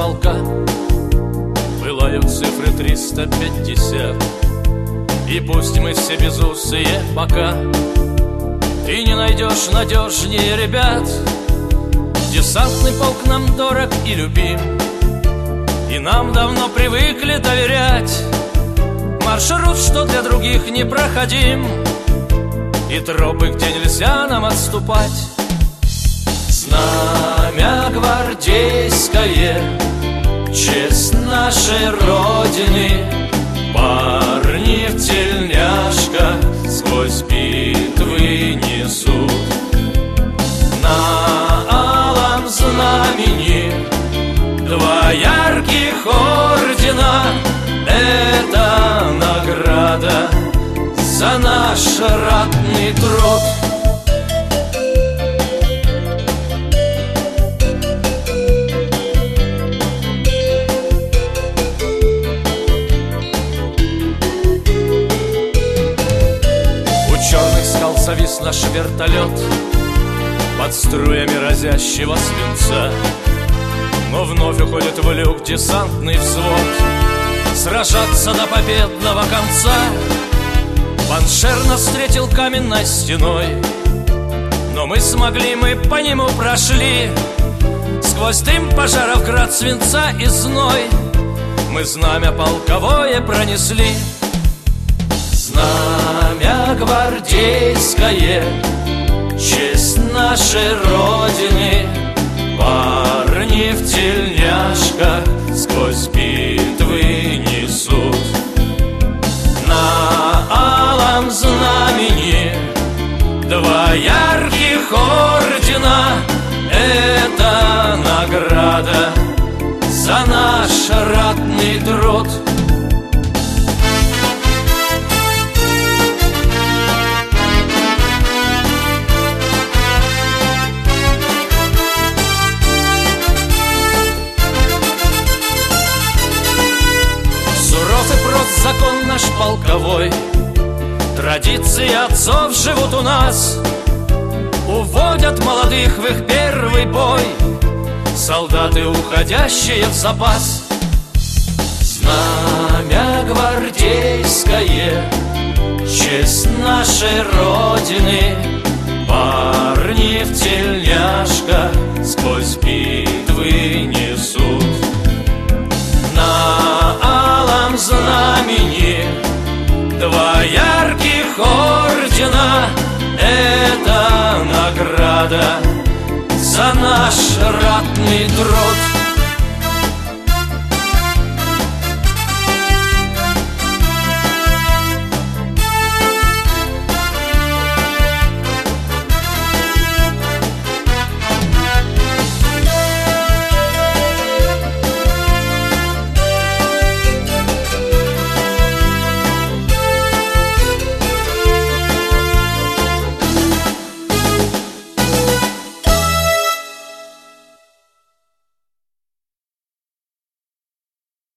полка пылают цифры 350. И пусть мы все безусые пока, ты не найдешь надежнее ребят. Десантный полк нам дорог и любим, и нам давно привыкли доверять. Маршрут, что для других не проходим, и тропы, где нельзя нам отступать. Знамя гвардейское, честь нашей Родины, парни в тельняшках сквозь битвы несут. На алом знамени два ярких ордена — это награда за наш ратный труд. Завис наш вертолет под струями разящего свинца, но вновь уходит в люк десантный взвод сражаться до победного конца. Паншер нас встретил каменной стеной, но мы смогли, мы по нему прошли. Сквозь дым пожаров, град свинца и зной мы знамя полковое пронесли. Знамя гвардейское, честь нашей Родины, парни в тельняшках сквозь битвы несут. На алом знамени два ярких ордена — это награда за наш ратный труд. Закон наш полковой, традиции отцов живут у нас. Уводят молодых в их первый бой солдаты, уходящие в запас. Знамя гвардейское, честь нашей Родины, парни в тельняшках сквозь битвы несут. На алом знамени два ярких ордена — это награда за наш ратный труд.